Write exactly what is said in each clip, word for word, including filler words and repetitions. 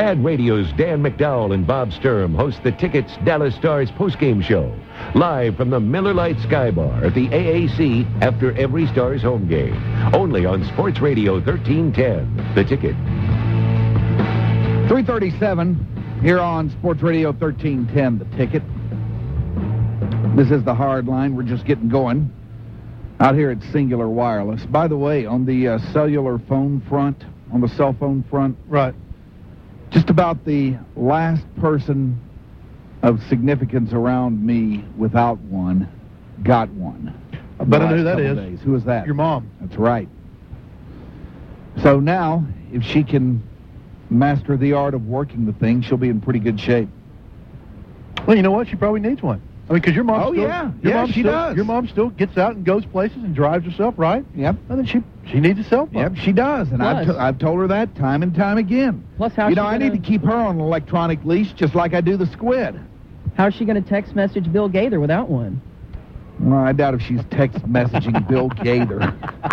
Fan Radio's Dan McDowell and Bob Sturm host the Ticket's Dallas Stars postgame show, live from the Miller Lite Sky Bar at the A A C after every Stars home game. Only on Sports Radio thirteen ten. The Ticket. three thirty-seven here on Sports Radio thirteen ten, The Ticket. This is the hard line. We're just getting going out here at Singular Wireless. By the way, on the uh, cellular phone front, on the cell phone front, right, just about the last person of significance around me without one got one. I bet I know who that is. Days. Who is that? Your mom. That's right. So now, if she can master the art of working the thing, she'll be in pretty good shape. Well, you know what? She probably needs one. I mean, because your mom. Oh still, yeah, your yeah, mom she still, does. Your mom still gets out and goes places and drives herself, right? Yep. And then she she needs a cell phone. Yep, she does, and I've, Plus- t- I've told her that time and time again. Plus, how's you know, she I gonna- need to keep her on an electronic leash, just like I do the squid. How's she going to text message Bill Gaither without one? Well, I doubt if she's text messaging Bill Gaither.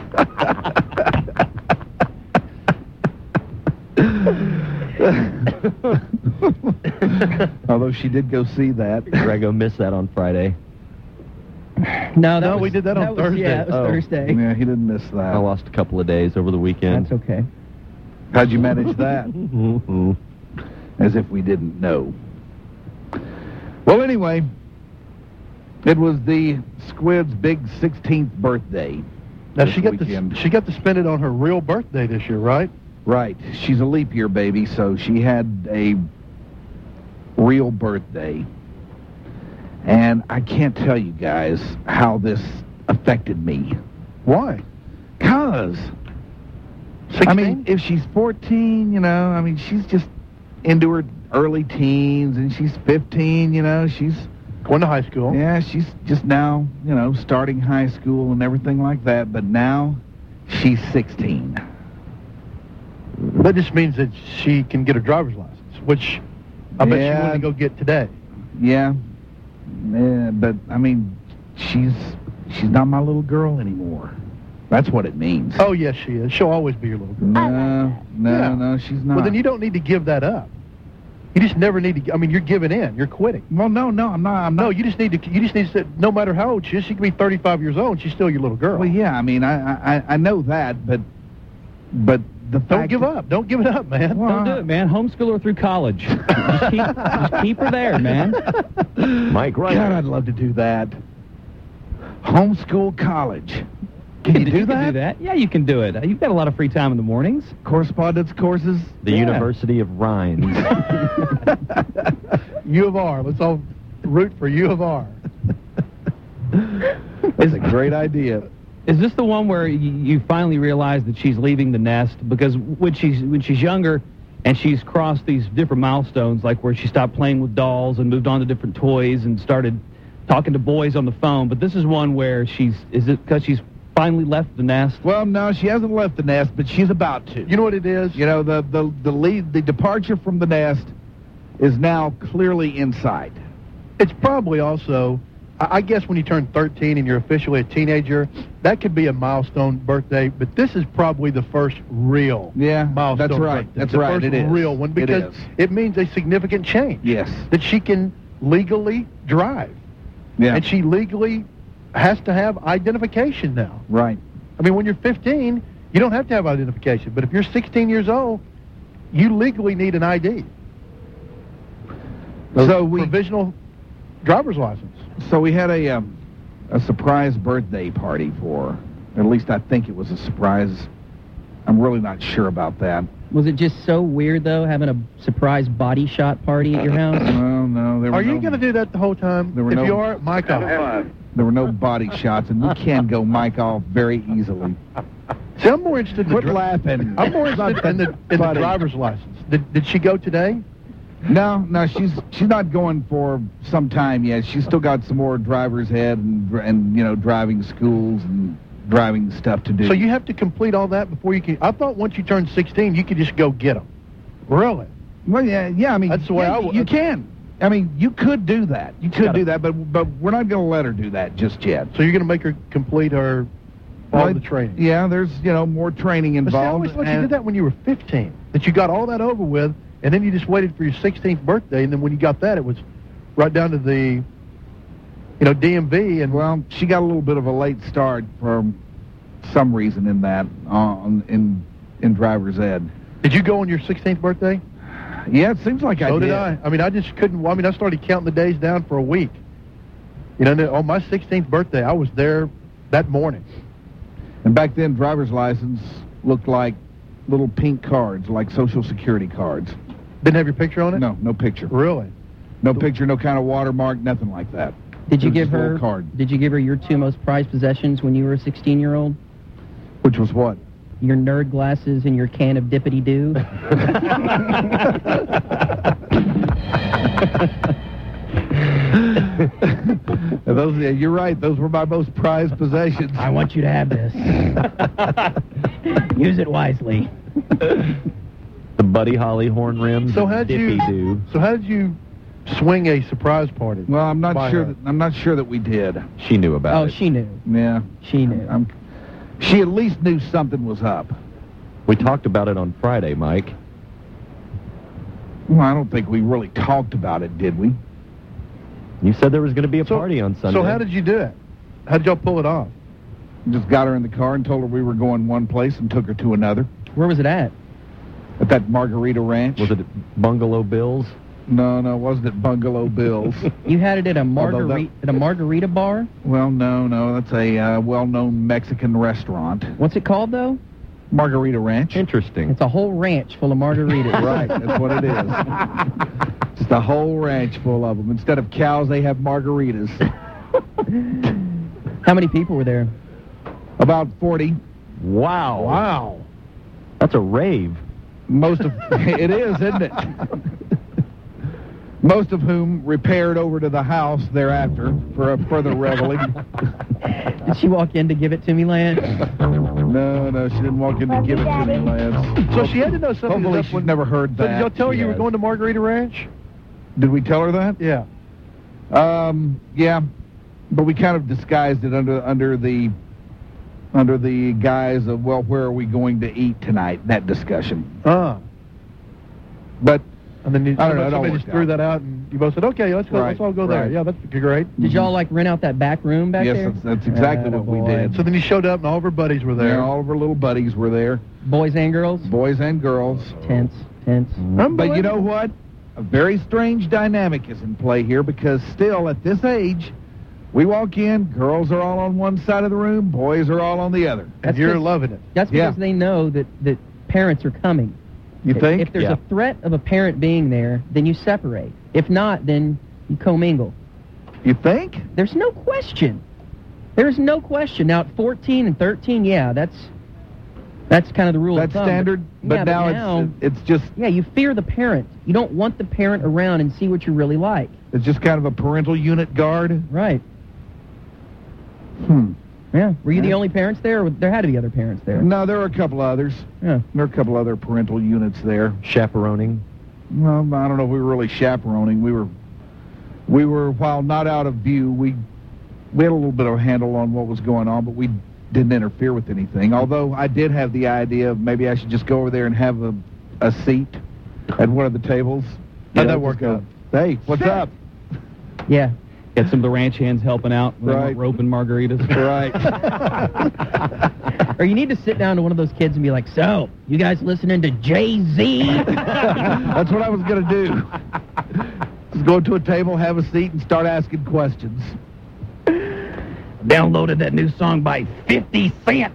Although she did go see that. Grego missed that on Friday. No, that No, was, we did that on was- Thursday. Yeah, it was Oh. Thursday. Yeah, he didn't miss I that. lost a couple of days over the weekend. That's okay. How'd you manage that? Mhm. As if we didn't know. Well, anyway, it was the Squid's big sixteenth birthday. Now this she got weekend. to she got to spend it on her real birthday this year, right? Right. She's a leap year baby, so she had a real birthday. And I can't tell you guys how this affected me. Why? Cause, sixteen? I mean, if she's fourteen, you know, I mean, she's just into her early teens, and she's fifteen, you know, she's, going to high school. yeah, she's just now, you know, starting high school and everything like that, but now she's sixteen. That just means that she can get her driver's license, which I bet Yeah. she wanted to go get today. Yeah, yeah, but I mean, she's she's not my little girl anymore. That's what it means. Oh, yes, she is. She'll always be your little girl. no, no, Yeah. no, she's not. Well, then you don't need to give that up. You just never need to. I mean, you're giving in. You're quitting. Well, no, no, I'm not. I'm No, not. you just need to. You just need to say, no matter how old she is, she can be thirty-five years old, and she's still your little girl. Well, yeah, I mean, I, I, I know that, but, but the fact Don't give that- up. Don't give it up, man. Well, Don't do it, man. Homeschool her through college. just, keep, just keep her there, man. Mike God, Reiner. I'd love to do that. Homeschool college. Can you do You that? can do that. Yeah, you can do it. You've got a lot of free time in the mornings. Correspondence courses. The Yeah. University of Rhines. U of R. Let's all root for U of R. It's a great idea. Is this the one where you, you finally realize that she's leaving the nest? Because when she's when she's younger and she's crossed these different milestones, like where she stopped playing with dolls and moved on to different toys and started talking to boys on the phone. But this is one where she's, is it because she's finally left the nest? Well, no, she hasn't left the nest, but she's about to. You know what it is? You know, the the the lead, the departure from the nest is now clearly in sight. It's probably also, I I guess when you turn thirteen and you're officially a teenager, that could be a milestone birthday, but this is probably the first real Yeah, milestone that's right. birthday. That's the right. first It is. real one It because is. it means a significant change. Yes. That she can legally drive. Yeah. And she legally has to have identification now. Right. I mean, when you're fifteen, you don't have to have identification, but if you're sixteen years old, you legally need an I D. So we Provisional driver's license. so we had a um, a surprise birthday party for her. At least I think it was a surprise. I'm really not sure about that. Was it just so weird, though, having a surprise body shot party at your house? Well, no, there were Are you no, going to do that the whole time? There were if no- you are, Mike off. there were no body shots, and we can go Mike off very easily. See, I'm more interested in Quit the dri- laughing. I'm more It's not interested in the, that in the funny. driver's license. Did, did she go today? No, no, she's she's not going for some time yet. She's still got some more driver's head and and you know driving schools and driving stuff to do. So you have to complete all that before you can. I thought once you turned sixteen, you could just go get them. Really? Well, yeah, yeah. I mean, That's the way yeah, I would- You can. I mean, you could do that. You could Gotta- do that, but but we're not going to let her do that just yet. So you're going to make her complete her all Well, the training. Yeah, there's you know more training But see, I involved. always thought you and- did that when you were fifteen. That you got all that over with, and then you just waited for your sixteenth birthday, and then when you got that, it was right down to the, you know, D M V. And well, she got a little bit of a late start for some reason in that on in in driver's ed. Did you go on your sixteenth birthday? Yeah, it seems like I So did. did I. I mean, I just couldn't. I mean, I started counting the days down for a week. You know, on my sixteenth birthday, I was there that morning. And back then, driver's license looked like little pink cards, like Social Security cards. Didn't have your picture on it? No, no picture. Really? No picture, no kind of watermark, nothing like that. Did you It was give just a little her? card. Did you give her your two most prized possessions when you were a sixteen-year-old? Which was what? Your nerd glasses and your can of Dippity Doo. Those, yeah, you're right. Those were my most prized possessions. I want you to have this. Use it wisely. The Buddy Holly horn rims. So how'd you? Dippy-doo. So how did you swing a surprise party? Well, I'm not By sure. her. That, I'm not sure that we did. She knew about Oh, it. she knew. Yeah, She knew. I'm, she at least knew something was up. We talked about it on Friday, Mike. Well, I don't think we really talked about it, did we? You said there was going to be a So- party on Sunday. So how did you do it? How did y'all pull it off? Just got her in the car and told her we were going one place and took her to another. Where was it at? At that Margarita Ranch. Was it Bungalow Bill's? No, no, it wasn't at Bungalow Bill's. You had it at a Although margarita that- at a margarita bar. Well, no, no, that's a uh, well-known Mexican restaurant. What's it called though? Margarita Ranch. Interesting. It's a whole ranch full of margaritas. Right, that's what it is. Just a whole ranch full of them. Instead of cows, they have margaritas. How many people were there? About forty. Wow. Wow. That's a rave. Most of it is, isn't it? Most of whom repaired over to the house thereafter for a further reveling. Did she walk in to give it to me, Lance? No, no, she didn't walk in to give it to me, Lance. So she had to know something Hopefully was up she's when. never heard So that. did y'all tell her She you were has. going to Margarita Ranch? Did we tell her that? Yeah. Um, yeah, but we kind of disguised it under under the under the guise of, well, where are we going to eat tonight? That discussion. Uh. But And then you, I don't know, it all somebody worked just threw out. that out, and you both said, "Okay, let's go. Right, Let's all go there." right. Yeah, that's great. Did y'all like rent out that back room back yes, there? that's, that's exactly what we Attaboy. did. So then you showed up, and all of her buddies were there. Yeah, all of our little buddies were there, Boys and girls? boys and girls. Tense, tense. But you know what? A very strange dynamic is in play here because still at this age, we walk in, girls are all on one side of the room, boys are all on the other. and That's you're 'cause- loving it. That's Yeah. because they know that, that parents are coming. You think? If there's Yeah. a threat of a parent being there, then you separate. If not, then you commingle. You think? There's no question. There's no question. Now, at fourteen and thirteen, yeah, that's that's kind of the rule That's of thumb. standard, but yeah, now, but now it's it's just yeah, you fear the parent. You don't want the parent around and see what you're really like. it's just kind of a parental unit guard. Right. Hmm. Yeah. Were you the Yeah. only parents there? Or there had to be other parents there. No, there were a couple others. Yeah. There are a couple other parental units there. Chaperoning. Well, I don't know if we were really chaperoning. We were, we were while not out of view, we we had a little bit of a handle on what was going on, but we didn't interfere with anything. Although I did have the idea of maybe I should just go over there and have a, a seat at one of the tables. How'd You know, that work just go, out? Hey, what's up? Yeah. Get some of the ranch hands helping out when they Right. want rope and margaritas. Right. Or you need to sit down to one of those kids and be like, so, you guys listening to Jay-Z? That's what I was going to do. Just go to a table, have a seat, and start asking questions. Downloaded that new song by fifty Cent.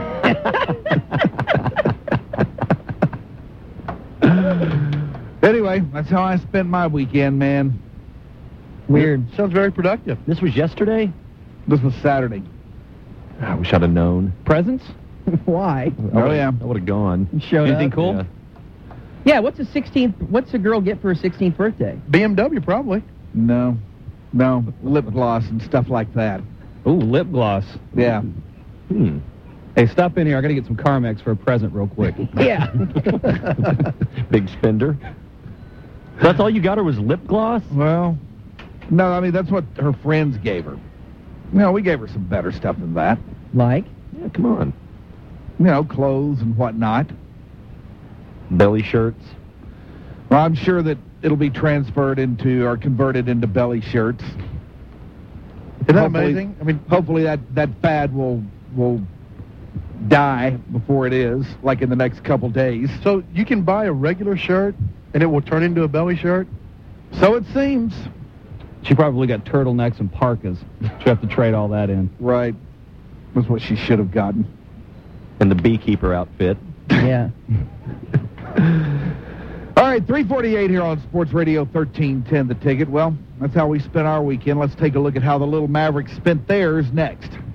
Anyway, that's how I spent my weekend, man. Weird. Sounds very productive. This was yesterday? This was Saturday. I wish I'd have known. Presents? Why? Oh, yeah. I would have gone. You showed Anything up? cool? Yeah. Yeah, what's a sixteenth, what's a girl get for her sixteenth birthday? B M W probably. No. No. Lip gloss and stuff like that. Ooh, lip gloss. Yeah. Hmm. Hey, stop in here. I got to get some Carmex for a present real quick. Yeah. Big spender. That's all you got her was lip gloss? Well, no, I mean, that's what her friends gave her. No, we gave her some better stuff than that. Like? Yeah, come on. You know, clothes and whatnot. Belly shirts. Well, I'm sure that it'll be transferred into or converted into belly shirts. Isn't that Hopefully- amazing? I mean, Hopefully that, that fad will will die before it is, like in the next couple days. so you can buy a regular shirt and it will turn into a belly shirt? So it seems. She probably got turtlenecks and parkas. She'll have to trade all that in. Right. That's what she should have gotten. And the beekeeper outfit. Yeah. All right, three forty-eight here on Sports Radio thirteen ten, The Ticket. Well, that's how we spent our weekend. Let's take a look at how the Little Mavericks spent theirs next.